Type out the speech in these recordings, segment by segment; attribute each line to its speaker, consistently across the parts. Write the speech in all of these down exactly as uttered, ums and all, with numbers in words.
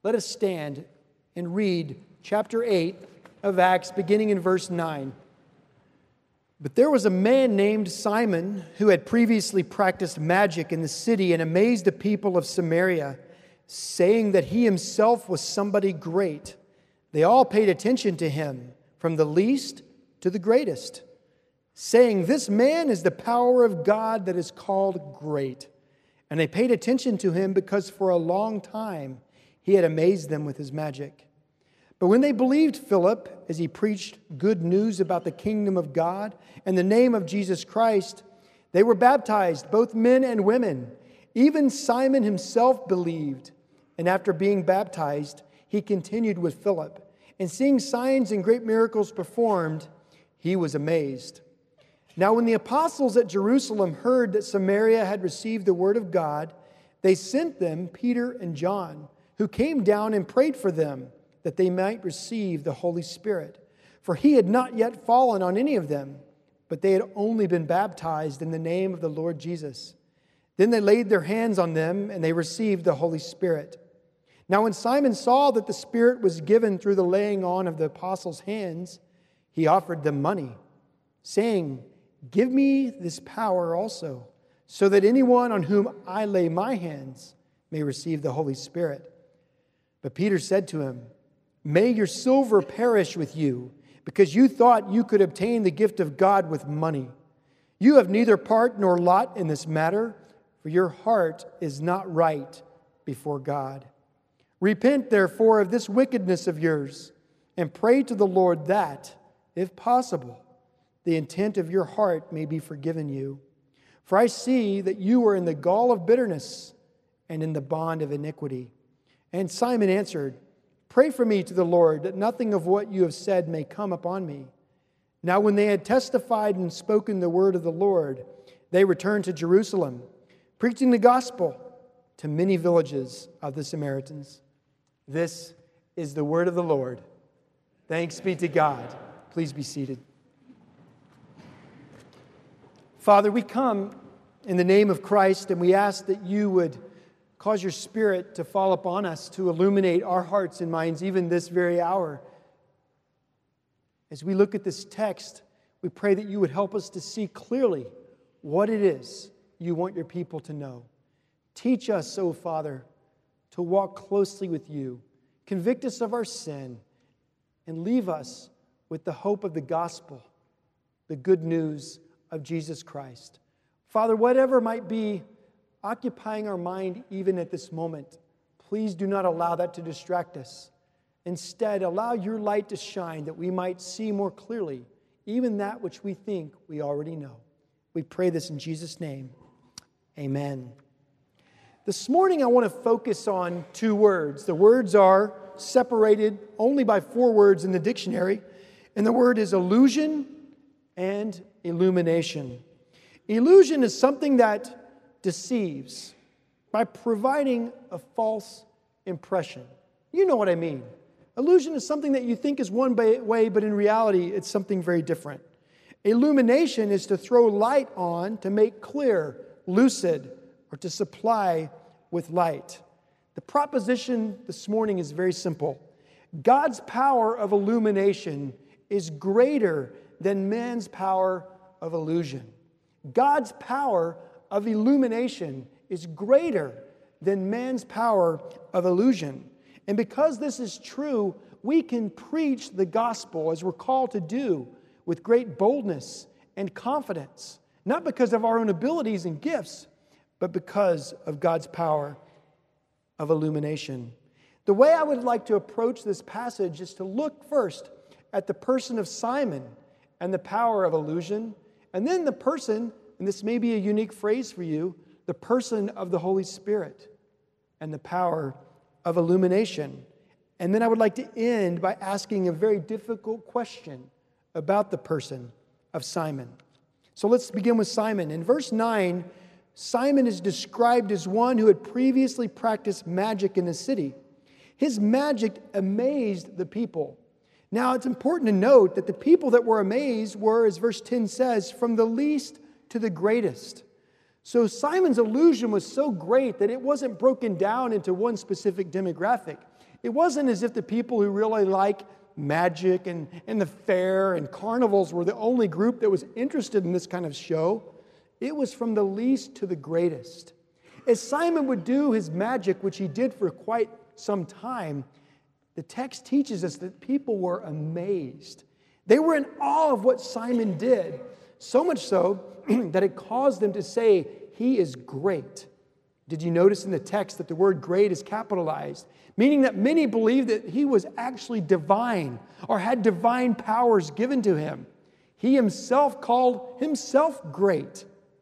Speaker 1: Let us stand and read chapter eight of Acts, beginning in verse nine. But there was a man named Simon who had previously practiced magic in the city and amazed the people of Samaria, saying that he himself was somebody great. They all paid attention to him, from the least to the greatest, saying, "This man is the power of God that is called great." And they paid attention to him because for a long time he had amazed them with his magic. But when they believed Philip as he preached good news about the kingdom of God and the name of Jesus Christ, they were baptized, both men and women. Even Simon himself believed, and after being baptized, he continued with Philip. And seeing signs and great miracles performed, he was amazed. Now when the apostles at Jerusalem heard that Samaria had received the word of God, they sent them Peter and John, who came down and prayed for them, that they might receive the Holy Spirit. For he had not yet fallen on any of them, but they had only been baptized in the name of the Lord Jesus. Then they laid their hands on them, and they received the Holy Spirit. Now when Simon saw that the Spirit was given through the laying on of the apostles' hands, he offered them money, saying, "Give me this power also, so that anyone on whom I lay my hands may receive the Holy Spirit." But Peter said to him, "May your silver perish with you, because you thought you could obtain the gift of God with money. You have neither part nor lot in this matter, for your heart is not right before God. Repent, therefore, of this wickedness of yours, and pray to the Lord that, if possible, the intent of your heart may be forgiven you. For I see that you are in the gall of bitterness and in the bond of iniquity." And Simon answered, "Pray for me to the Lord, that nothing of what you have said may come upon me." Now when they had testified and spoken the word of the Lord, they returned to Jerusalem, preaching the gospel to many villages of the Samaritans. This is the word of the Lord. Thanks be to God. Please be seated. Father, we come in the name of Christ, and we ask that you would cause your Spirit to fall upon us, to illuminate our hearts and minds even this very hour. As we look at this text, we pray that you would help us to see clearly what it is you want your people to know. Teach us, O Father, to walk closely with you. Convict us of our sin, and leave us with the hope of the gospel, the good news of Jesus Christ. Father, whatever might be occupying our mind even at this moment, please do not allow that to distract us. Instead, allow your light to shine that we might see more clearly even that which we think we already know. We pray this in Jesus' name. Amen. This morning I want to focus on two words. The words are separated only by four words in the dictionary, and the word is illusion and illumination. Illusion is something that deceives by providing a false impression. You know what I mean. Illusion is something that you think is one way, but in reality, it's something very different. Illumination is to throw light on, to make clear, lucid, or to supply with light. The proposition this morning is very simple. God's power of illumination is greater than man's power of illusion. God's power of illumination is greater than man's power of illusion. And because this is true, we can preach the gospel as we're called to do with great boldness and confidence, not because of our own abilities and gifts, but because of God's power of illumination. The way I would like to approach this passage is to look first at the person of Simon and the power of illusion, and then the person, and this may be a unique phrase for you, the person of the Holy Spirit and the power of illumination. And then I would like to end by asking a very difficult question about the person of Simon. So let's begin with Simon. In verse nine, Simon is described as one who had previously practiced magic in the city. His magic amazed the people. Now, it's important to note that the people that were amazed were, as verse ten says, from the least to the greatest. So Simon's illusion was so great that it wasn't broken down into one specific demographic. It wasn't as if the people who really like magic and, and the fair and carnivals were the only group that was interested in this kind of show. It was from the least to the greatest. As Simon would do his magic, which he did for quite some time, the text teaches us that people were amazed. They were in awe of what Simon did, so much so that it caused them to say, "He is great." Did you notice in the text that the word great is capitalized, meaning that many believed that he was actually divine or had divine powers given to him? He himself called himself great.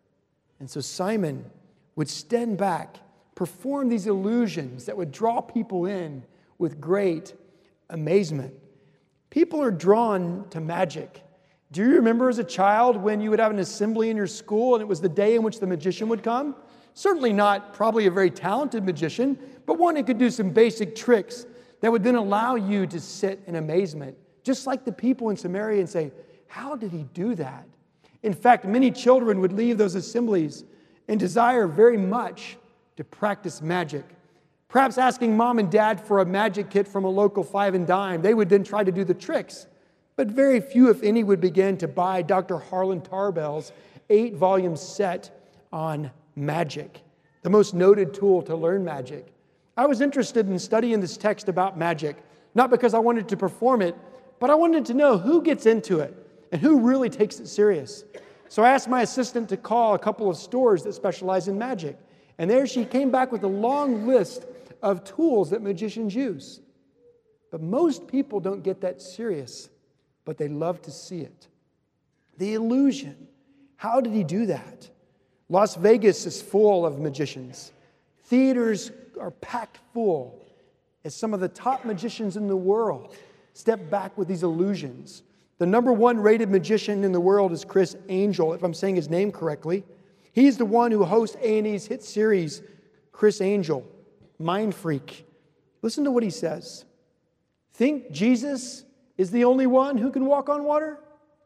Speaker 1: And so Simon would stand back, perform these illusions that would draw people in with great amazement. People are drawn to magic. Do you remember as a child when you would have an assembly in your school and it was the day in which the magician would come? Certainly not probably a very talented magician, but one who could do some basic tricks that would then allow you to sit in amazement, just like the people in Samaria, and say, "How did he do that?" In fact, many children would leave those assemblies and desire very much to practice magic. Perhaps asking mom and dad for a magic kit from a local five and dime. They would then try to do the tricks. But very few, if any, would begin to buy Doctor Harlan Tarbell's eight-volume set on magic, the most noted tool to learn magic. I was interested in studying this text about magic, not because I wanted to perform it, but I wanted to know who gets into it and who really takes it serious. So I asked my assistant to call a couple of stores that specialize in magic. And there she came back with a long list of tools that magicians use. But most people don't get that serious, but they love to see it. The illusion. How did he do that? Las Vegas is full of magicians. Theaters are packed full as some of the top magicians in the world step back with these illusions. The number one rated magician in the world is Criss Angel, if I'm saying his name correctly. He's the one who hosts A and E's hit series, Criss Angel, Mind Freak. Listen to what he says. Think Jesus is the only one who can walk on water?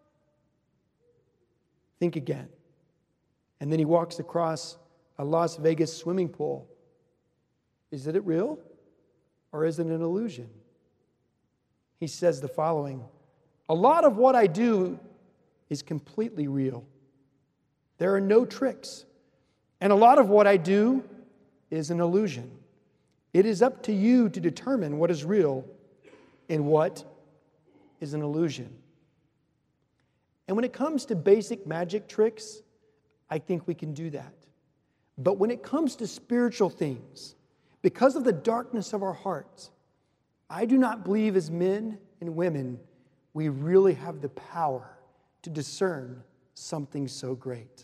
Speaker 1: Think again. And then he walks across a Las Vegas swimming pool. Is it real or is it an illusion? He says the following. A lot of what I do is completely real. There are no tricks. And a lot of what I do is an illusion. It is up to you to determine what is real and what is an illusion. And when it comes to basic magic tricks, I think we can do that. But when it comes to spiritual things, because of the darkness of our hearts, I do not believe as men and women we really have the power to discern something so great.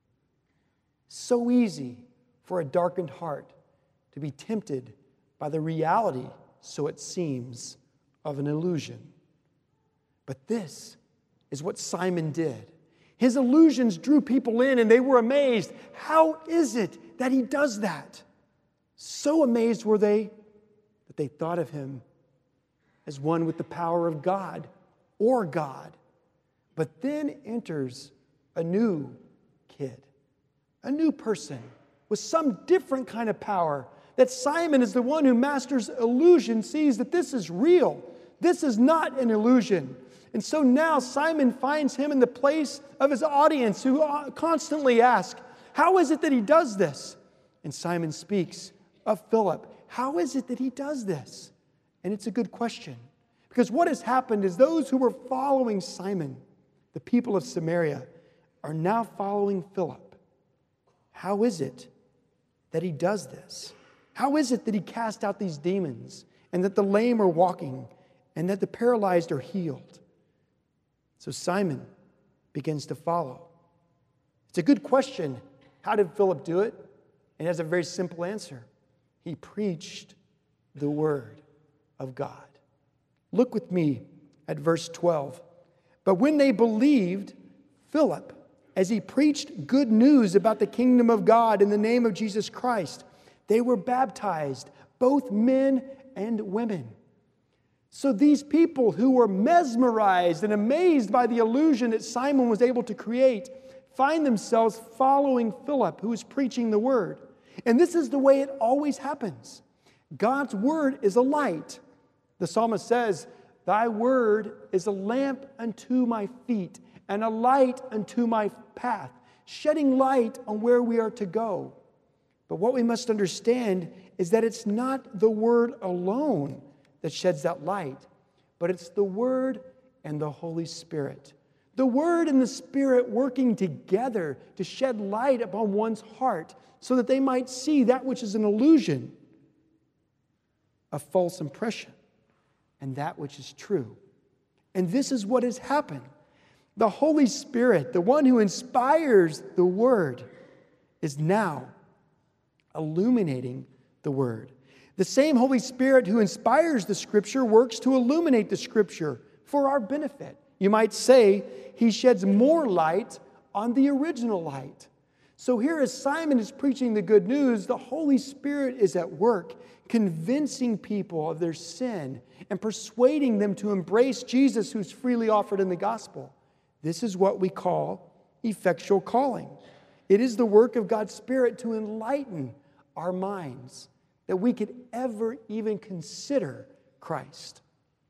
Speaker 1: So easy for a darkened heart to be tempted by the reality, so it seems, of an illusion. But this is what Simon did. His illusions drew people in and they were amazed. How is it that he does that? So amazed were they that they thought of him as one with the power of God or God. But then enters a new kid, a new person with some different kind of power. That Simon is the one who masters illusion, sees that this is real. This is not an illusion. And so now Simon finds him in the place of his audience who constantly ask, how is it that he does this? And Simon speaks of Philip. How is it that he does this? And it's a good question. Because what has happened is those who were following Simon, the people of Samaria, are now following Philip. How is it that he does this? How is it that he cast out these demons and that the lame are walking and that the paralyzed are healed? So Simon begins to follow. It's a good question. How did Philip do it? And it has a very simple answer. He preached the word of God. Look with me at verse twelve. But when they believed Philip, as he preached good news about the kingdom of God in the name of Jesus Christ, they were baptized, both men and women. So these people who were mesmerized and amazed by the illusion that Simon was able to create find themselves following Philip, who is preaching the word. And this is the way it always happens. God's word is a light. The psalmist says, "Thy word is a lamp unto my feet and a light unto my path," shedding light on where we are to go. But what we must understand is that it's not the word alone that sheds that light, but it's the word and the Holy Spirit. The word and the Spirit working together to shed light upon one's heart so that they might see that which is an illusion, a false impression, and that which is true. And this is what has happened. The Holy Spirit, the one who inspires the word, is now illuminating the word. The same Holy Spirit who inspires the Scripture works to illuminate the Scripture for our benefit. You might say he sheds more light on the original light. So here, as Simon is preaching the good news, the Holy Spirit is at work, convincing people of their sin and persuading them to embrace Jesus, who's freely offered in the gospel. This is what we call effectual calling. It is the work of God's Spirit to enlighten our minds that we could ever even consider Christ.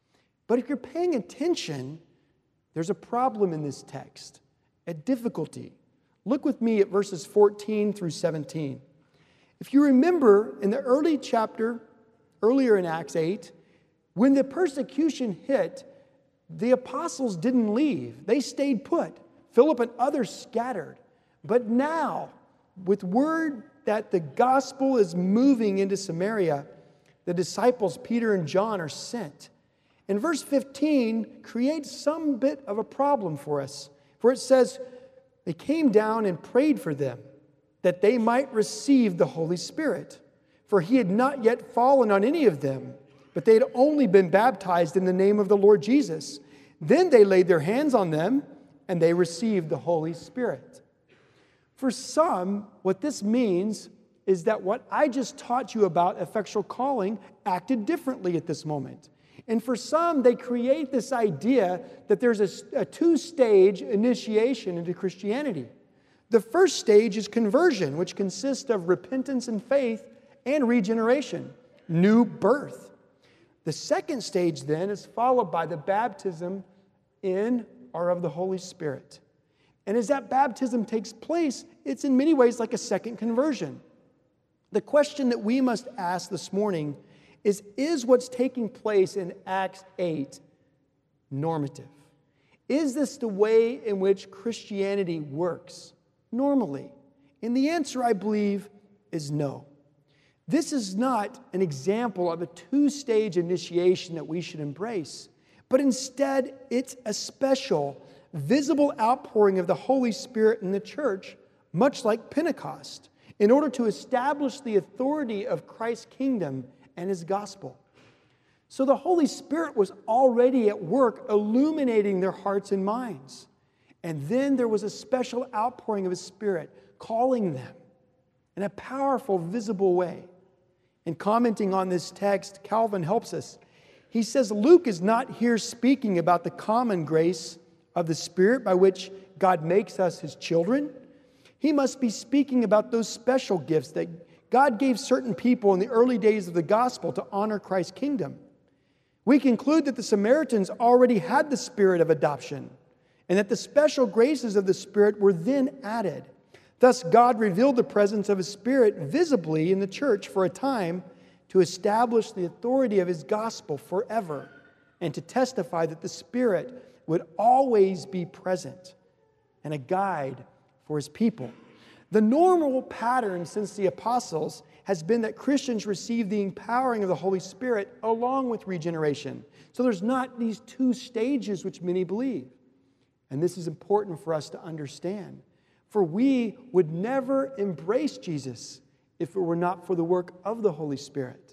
Speaker 1: But if you're paying attention, there's a problem in this text, a difficulty. Look with me at verses fourteen through seventeen. If you remember in the early chapter, earlier in Acts eight, when the persecution hit, the apostles didn't leave. They stayed put. Philip and others scattered. But now, with word that the gospel is moving into Samaria, the disciples Peter and John are sent. And verse fifteen creates some bit of a problem for us. For it says, they came down and prayed for them, that they might receive the Holy Spirit. For he had not yet fallen on any of them, but they had only been baptized in the name of the Lord Jesus. Then they laid their hands on them, and they received the Holy Spirit. For some, what this means is that what I just taught you about effectual calling acted differently at this moment. And for some, they create this idea that there's a, a two-stage initiation into Christianity. The first stage is conversion, which consists of repentance and faith and regeneration, new birth. The second stage then is followed by the baptism in or of the Holy Spirit. And as that baptism takes place, it's in many ways like a second conversion. The question that we must ask this morning is, is what's taking place in Acts eight normative? Is this the way in which Christianity works normally? And the answer, I believe, is no. This is not an example of a two-stage initiation that we should embrace, but instead it's a special, visible outpouring of the Holy Spirit in the church, much like Pentecost, in order to establish the authority of Christ's kingdom and his gospel. So the Holy Spirit was already at work illuminating their hearts and minds. And then there was a special outpouring of his Spirit, calling them in a powerful, visible way. In commenting on this text, Calvin helps us. He says Luke is not here speaking about the common grace of the Spirit by which God makes us his children. He must be speaking about those special gifts that God gave certain people in the early days of the gospel to honor Christ's kingdom. We conclude that the Samaritans already had the spirit of adoption, and that the special graces of the Spirit were then added. Thus, God revealed the presence of his Spirit visibly in the church for a time to establish the authority of his gospel forever, and to testify that the Spirit would always be present and a guide for his people. The normal pattern since the apostles has been that Christians receive the empowering of the Holy Spirit along with regeneration. So there's not these two stages which many believe. And this is important for us to understand. For we would never embrace Jesus if it were not for the work of the Holy Spirit.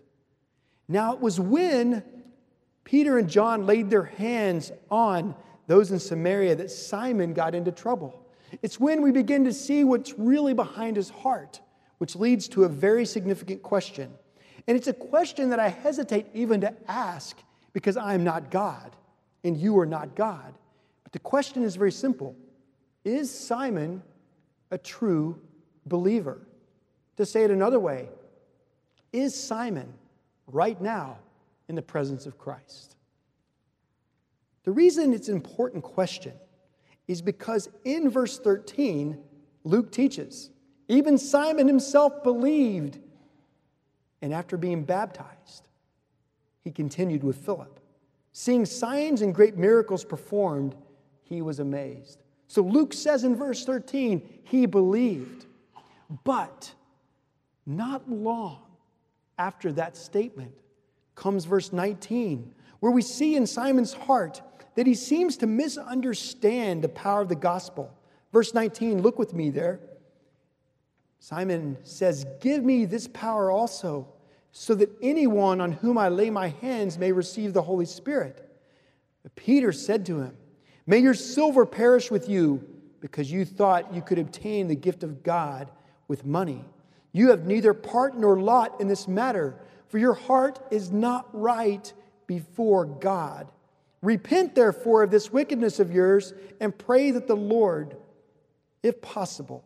Speaker 1: Now it was when Peter and John laid their hands on those in Samaria that Simon got into trouble. It's when we begin to see what's really behind his heart, which leads to a very significant question. And it's a question that I hesitate even to ask because I am not God and you are not God. But the question is very simple. Is Simon a true believer? To say it another way, is Simon right now in the presence of Christ? The reason it's an important question is because in verse thirteen, Luke teaches, even Simon himself believed, and after being baptized, he continued with Philip. Seeing signs and great miracles performed, he was amazed. So Luke says in verse thirteen, he believed. But not long after that statement comes verse nineteen, where we see in Simon's heart that he seems to misunderstand the power of the gospel. Verse nineteen, look with me there. Simon says, give me this power also, so that anyone on whom I lay my hands may receive the Holy Spirit. But Peter said to him, may your silver perish with you, because you thought you could obtain the gift of God with money. You have neither part nor lot in this matter, for your heart is not right before God. Repent, therefore, of this wickedness of yours, and pray that the Lord, if possible,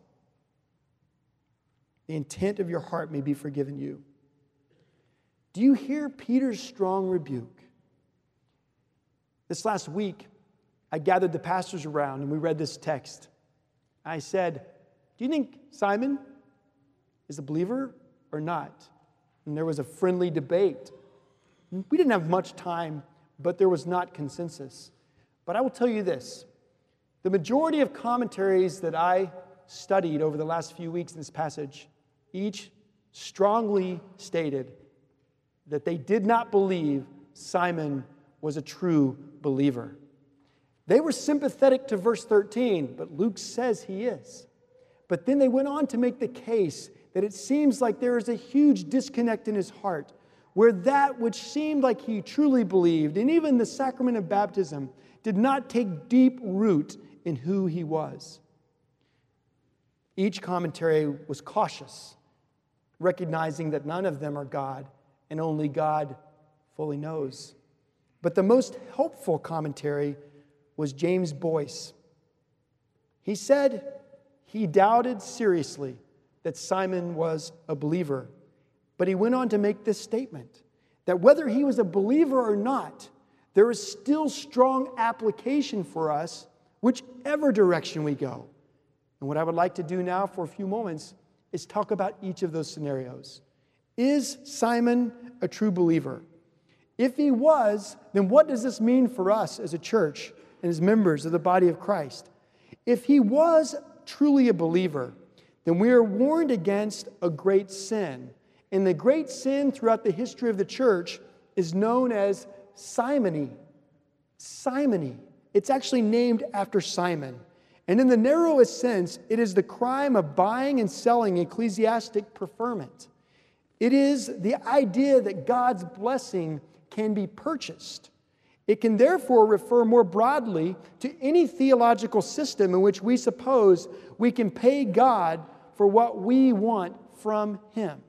Speaker 1: the intent of your heart may be forgiven you. Do you hear Peter's strong rebuke? This last week, I gathered the pastors around and we read this text. I said, do you think Simon is a believer or not? And there was a friendly debate. We didn't have much time, but there was not consensus. But I will tell you this. The majority of commentaries that I studied over the last few weeks in this passage, each strongly stated that they did not believe Simon was a true believer. They were sympathetic to verse thirteen, but Luke says he is. But then they went on to make the case that it seems like there is a huge disconnect in his heart, where that which seemed like he truly believed, and even the sacrament of baptism, did not take deep root in who he was. Each commentary was cautious, recognizing that none of them are God, and only God fully knows. But the most helpful commentary was James Boyce. He said he doubted seriously that Simon was a believer, but he went on to make this statement, that whether he was a believer or not, there is still strong application for us, whichever direction we go. And what I would like to do now for a few moments is talk about each of those scenarios. Is Simon a true believer? If he was, then what does this mean for us as a church and as members of the body of Christ? If he was truly a believer, then we are warned against a great sin. And the great sin throughout the history of the church is known as simony. Simony. It's actually named after Simon. And in the narrowest sense, it is the crime of buying and selling ecclesiastic preferment. It is the idea that God's blessing can be purchased. It can therefore refer more broadly to any theological system in which we suppose we can pay God for what we want from Him.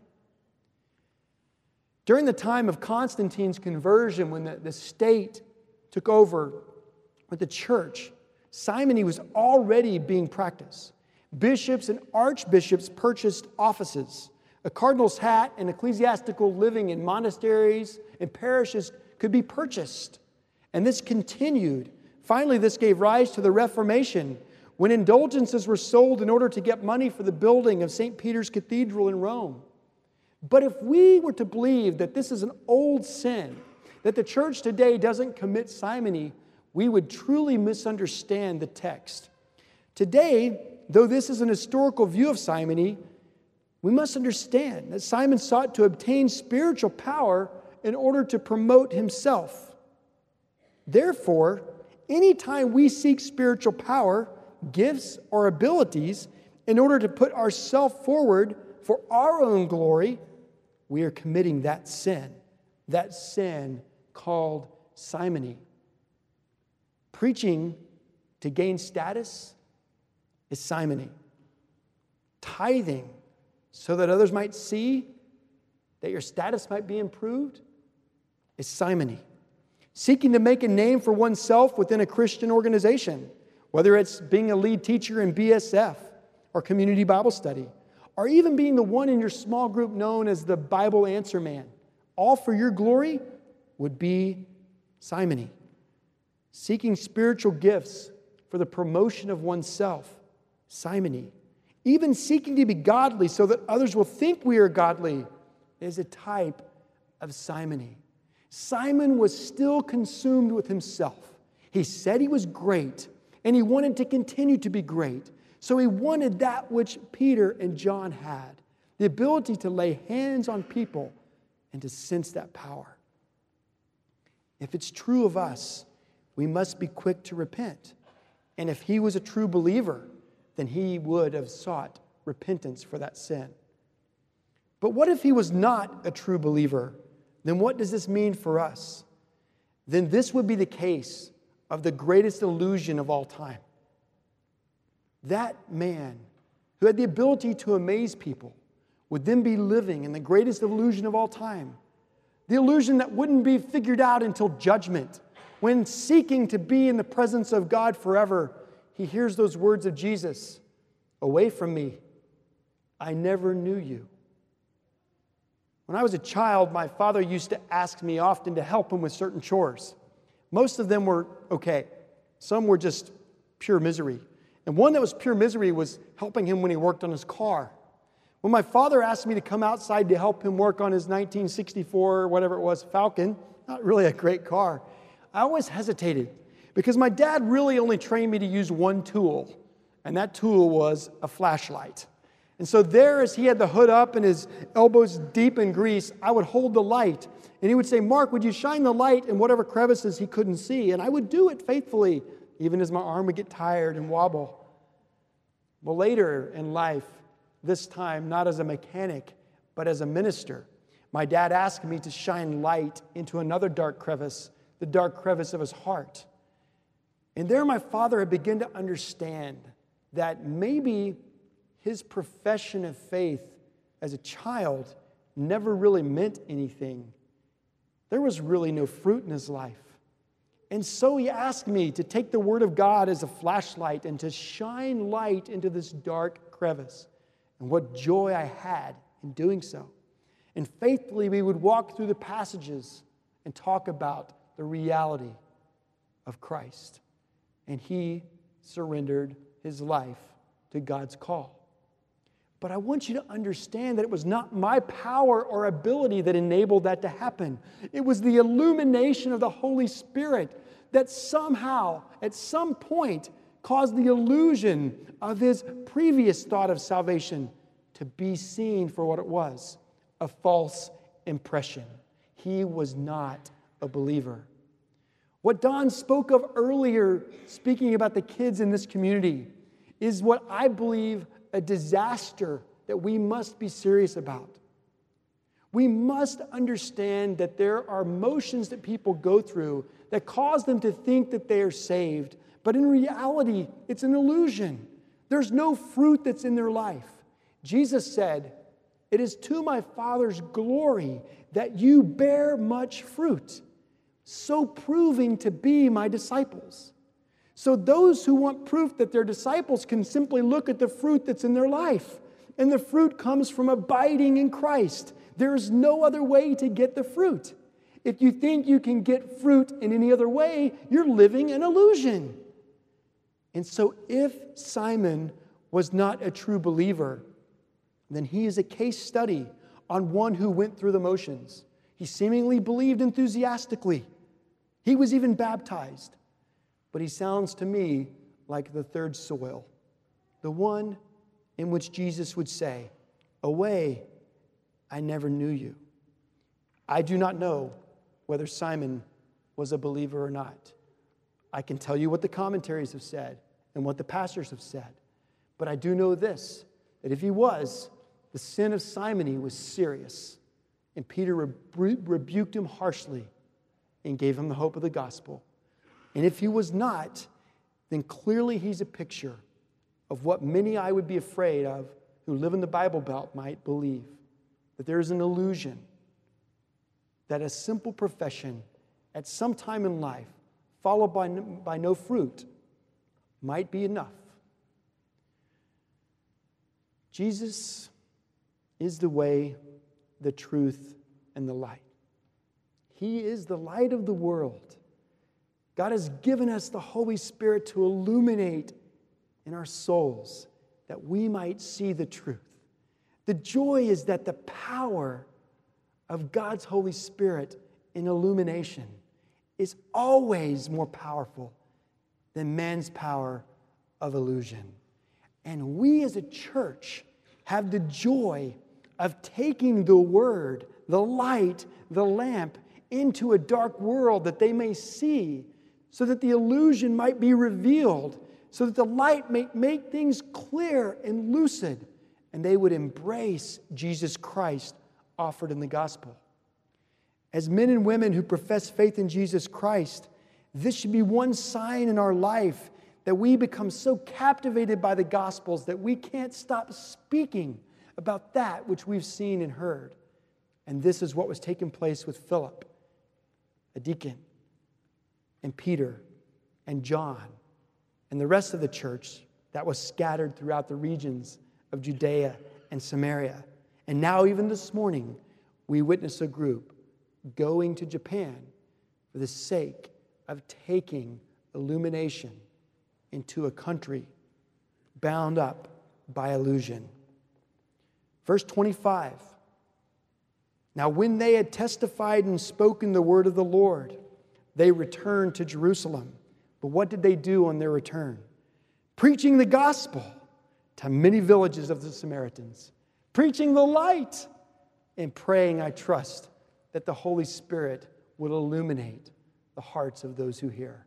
Speaker 1: During the time of Constantine's conversion, when the, the state took over with the church, simony was already being practiced. Bishops and archbishops purchased offices. A cardinal's hat and ecclesiastical living in monasteries and parishes could be purchased. And this continued. Finally, this gave rise to the Reformation, when indulgences were sold in order to get money for the building of Saint Peter's Cathedral in Rome. But if we were to believe that this is an old sin, that the church today doesn't commit simony, we would truly misunderstand the text. Today, though this is an historical view of simony, we must understand that Simon sought to obtain spiritual power in order to promote himself. Therefore, anytime we seek spiritual power, gifts, or abilities in order to put ourselves forward for our own glory, we are committing that sin, that sin called simony. Preaching to gain status is simony. Tithing so that others might see that your status might be improved is simony. Seeking to make a name for oneself within a Christian organization, whether it's being a lead teacher in B S F or community Bible study, or even being the one in your small group known as the Bible answer man, all for your glory, would be simony. Seeking spiritual gifts for the promotion of oneself, simony. Even seeking to be godly so that others will think we are godly is a type of simony. Simon was still consumed with himself. He said he was great, and he wanted to continue to be great. So he wanted that which Peter and John had, the ability to lay hands on people and to sense that power. If it's true of us, we must be quick to repent. And if he was a true believer, then he would have sought repentance for that sin. But what if he was not a true believer? Then what does this mean for us? Then this would be the case of the greatest illusion of all time. That man who had the ability to amaze people would then be living in the greatest illusion of all time. The illusion that wouldn't be figured out until judgment, when seeking to be in the presence of God forever, he hears those words of Jesus, "Away from me, I never knew you." When I was a child, my father used to ask me often to help him with certain chores. Most of them were okay. Some were just pure misery. And one that was pure misery was helping him when he worked on his car. When my father asked me to come outside to help him work on his nineteen sixty-four, whatever it was, Falcon, not really a great car, I always hesitated because my dad really only trained me to use one tool, and that tool was a flashlight. And so there, as he had the hood up and his elbows deep in grease, I would hold the light. And he would say, "Mark, would you shine the light in whatever crevices he couldn't see?" And I would do it faithfully, even as my arm would get tired and wobble. Well, later in life, this time not as a mechanic, but as a minister, my dad asked me to shine light into another dark crevice, the dark crevice of his heart. And there my father had begun to understand that maybe his profession of faith as a child never really meant anything. There was really no fruit in his life. And so he asked me to take the Word of God as a flashlight and to shine light into this dark crevice. And what joy I had in doing so. And faithfully we would walk through the passages and talk about the reality of Christ. And he surrendered his life to God's call. But I want you to understand that it was not my power or ability that enabled that to happen. It was the illumination of the Holy Spirit that somehow, at some point, caused the illusion of his previous thought of salvation to be seen for what it was, a false impression. He was not a believer. What Don spoke of earlier, speaking about the kids in this community, is what I believe a disaster that we must be serious about. We must understand that there are motions that people go through that cause them to think that they are saved, but in reality, it's an illusion. There's no fruit that's in their life. Jesus said, "It is to my Father's glory that you bear much fruit, so proving to be my disciples." So those who want proof that they're disciples can simply look at the fruit that's in their life. And the fruit comes from abiding in Christ. There is no other way to get the fruit. If you think you can get fruit in any other way, you're living an illusion. And so if Simon was not a true believer, then he is a case study on one who went through the motions. He seemingly believed enthusiastically. He was even baptized. But he sounds to me like the third soil, the one in which Jesus would say, "Away, I never knew you." I do not know whether Simon was a believer or not. I can tell you what the commentaries have said and what the pastors have said. But I do know this, that if he was, the sin of simony was serious. And Peter rebu- rebuked him harshly and gave him the hope of the gospel. And if he was not, then clearly he's a picture of what many I would be afraid of who live in the Bible Belt might believe, that there is an illusion that a simple profession at some time in life, followed by no, by no fruit, might be enough. Jesus is the way, the truth, and the light. He is the light of the world. God has given us the Holy Spirit to illuminate in our souls that we might see the truth. The joy is that the power of God's Holy Spirit in illumination is always more powerful than man's power of illusion. And we as a church have the joy of taking the word, the light, the lamp into a dark world that they may see, so that the illusion might be revealed, so that the light may make things clear and lucid, and they would embrace Jesus Christ offered in the gospel. As men and women who profess faith in Jesus Christ, this should be one sign in our life that we become so captivated by the Gospels that we can't stop speaking about that which we've seen and heard. And this is what was taking place with Philip, a deacon, and Peter, and John, and the rest of the church that was scattered throughout the regions of Judea and Samaria. And now, even this morning, we witness a group going to Japan for the sake of taking illumination into a country bound up by illusion. Verse twenty-five. Now, when they had testified and spoken the word of the Lord, they returned to Jerusalem. But what did they do on their return? Preaching the gospel to many villages of the Samaritans, preaching the light, and praying, I trust, that the Holy Spirit will illuminate the hearts of those who hear.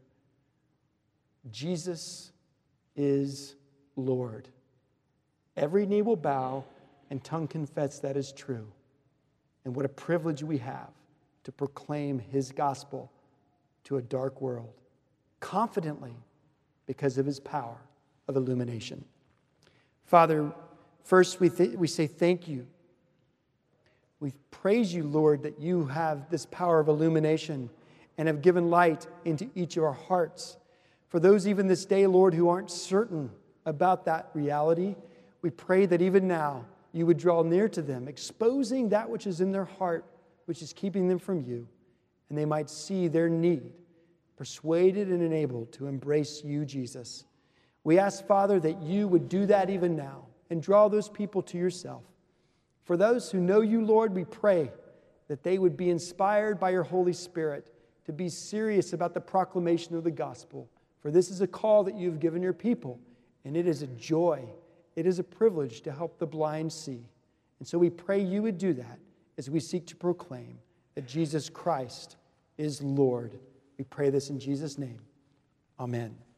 Speaker 1: Jesus is Lord. Every knee will bow and tongue confess that is true. And what a privilege we have to proclaim his gospel to a dark world, confidently, because of his power of illumination. Father, first we, th- we say thank you. We praise you, Lord, that you have this power of illumination and have given light into each of our hearts. For those even this day, Lord, who aren't certain about that reality, we pray that even now you would draw near to them, exposing that which is in their heart, which is keeping them from you, and they might see their need, persuaded and enabled to embrace you, Jesus. We ask, Father, that you would do that even now and draw those people to yourself. For those who know you, Lord, we pray that they would be inspired by your Holy Spirit to be serious about the proclamation of the gospel. For this is a call that you've given your people, and it is a joy. It is a privilege to help the blind see. And so we pray you would do that as we seek to proclaim that Jesus Christ is Lord. We pray this in Jesus' name. Amen.